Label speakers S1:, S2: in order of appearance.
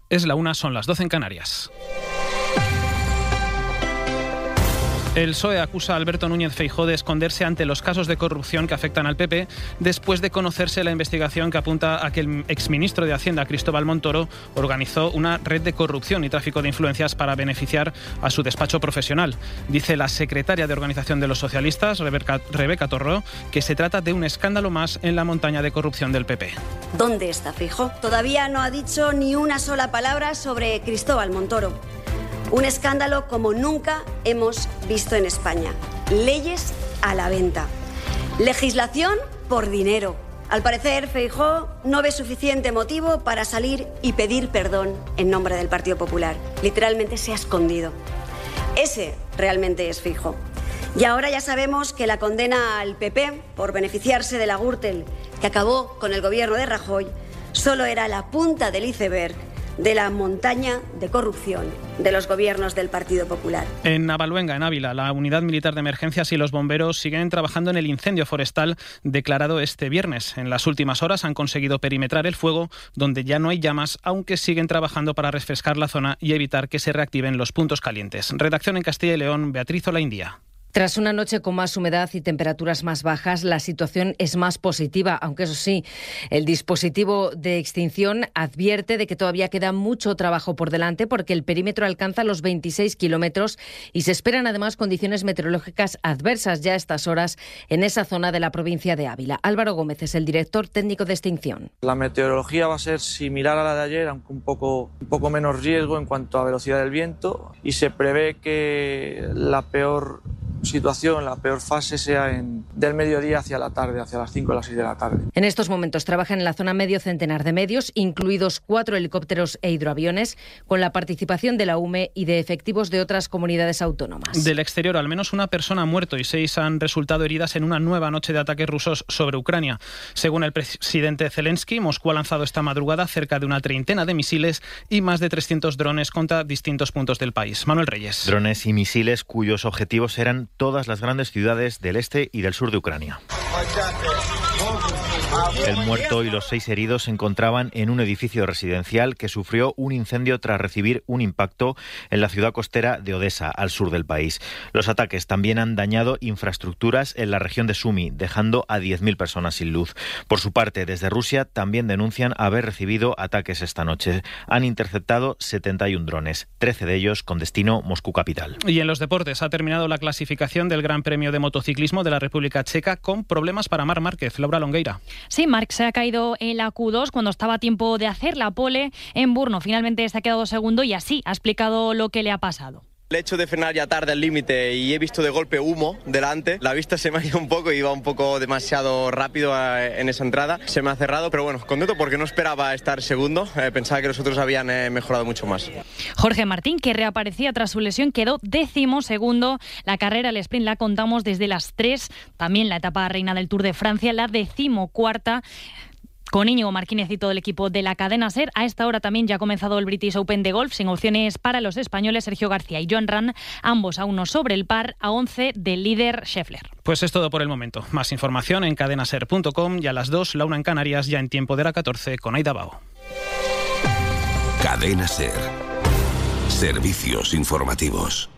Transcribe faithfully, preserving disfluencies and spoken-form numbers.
S1: Es la una, son las doce en Canarias. El P S O E acusa a Alberto Núñez Feijóo de esconderse ante los casos de corrupción que afectan al P P después de conocerse la investigación que apunta a que el exministro de Hacienda, Cristóbal Montoro, organizó una red de corrupción y tráfico de influencias para beneficiar a su despacho profesional. Dice la secretaria de Organización de los Socialistas, Rebeca, Rebeca Torró, que se trata de un escándalo más en la montaña de corrupción del P P.
S2: ¿Dónde está Feijóo? Todavía no ha dicho ni una sola palabra sobre Cristóbal Montoro. Un escándalo como nunca hemos visto en España. Leyes a la venta. Legislación por dinero. Al parecer, Feijóo no ve suficiente motivo para salir y pedir perdón en nombre del Partido Popular. Literalmente se ha escondido. Ese realmente es Feijóo. Y ahora ya sabemos que la condena al P P por beneficiarse de la Gürtel, que acabó con el gobierno de Rajoy, solo era la punta del iceberg de la montaña de corrupción de los gobiernos del Partido Popular.
S1: En Navaluenga, en Ávila, la Unidad Militar de Emergencias y los bomberos siguen trabajando en el incendio forestal declarado este viernes. En las últimas horas han conseguido perimetrar el fuego, donde ya no hay llamas, aunque siguen trabajando para refrescar la zona y evitar que se reactiven los puntos calientes. Redacción en Castilla y León, Beatriz Olaindia.
S3: Tras una noche con más humedad y temperaturas más bajas, la situación es más positiva, aunque eso sí, el dispositivo de extinción advierte de que todavía queda mucho trabajo por delante porque el perímetro alcanza los veintiséis kilómetros y se esperan además condiciones meteorológicas adversas ya a estas horas en esa zona de la provincia de Ávila. Álvaro Gómez es el director técnico de extinción.
S4: La meteorología va a ser similar a la de ayer, aunque un poco, un poco menos riesgo en cuanto a velocidad del viento, y se prevé que la peor situación, la peor fase sea en, del mediodía hacia la tarde, hacia las cinco o las seis de la tarde.
S3: En estos momentos trabajan en la zona medio centenar de medios, incluidos cuatro helicópteros e hidroaviones, con la participación de la U M E y de efectivos de otras comunidades autónomas.
S1: Del exterior, al menos una persona ha muerto y seis han resultado heridas en una nueva noche de ataques rusos sobre Ucrania. Según el presidente Zelensky, Moscú ha lanzado esta madrugada cerca de una treintena de misiles y más de trescientos drones contra distintos puntos del país. Manuel Reyes.
S5: Drones y misiles cuyos objetivos eran todas las grandes ciudades del este y del sur de Ucrania. El muerto y los seis heridos se encontraban en un edificio residencial que sufrió un incendio tras recibir un impacto en la ciudad costera de Odesa, al sur del país. Los ataques también han dañado infraestructuras en la región de Sumi, dejando a diez mil personas sin luz. Por su parte, desde Rusia también denuncian haber recibido ataques esta noche. Han interceptado setenta y un drones, trece de ellos con destino Moscú capital.
S1: Y en los deportes ha terminado la clasificación del Gran Premio de Motociclismo de la República Checa con problemas para Marc Márquez. Laura Longueira.
S6: Sí, Marc se ha caído en la Q dos cuando estaba a tiempo de hacer la pole en Brno. Finalmente se ha quedado segundo y así ha explicado lo que le ha pasado.
S7: El hecho de frenar ya tarde al límite y he visto de golpe humo delante, la vista se me ha ido un poco, iba un poco demasiado rápido en esa entrada, se me ha cerrado, pero bueno, contento porque no esperaba estar segundo, eh, pensaba que los otros habían eh, mejorado mucho más.
S6: Jorge Martín, que reaparecía tras su lesión, quedó décimo segundo. La carrera, el sprint, la contamos desde las tres, también la etapa reina del Tour de Francia, la decimocuarta. Con Íñigo Martínez y todo el equipo de la cadena SER. A esta hora también ya ha comenzado el British Open de golf, sin opciones para los españoles Sergio García y Joan Ran, ambos a uno sobre el par, a once del líder Scheffler.
S1: Pues es todo por el momento. Más información en cadenaser punto com y a las dos, la una en Canarias, ya en tiempo de la catorce con Aida Bao.
S8: Cadena SER. Servicios informativos.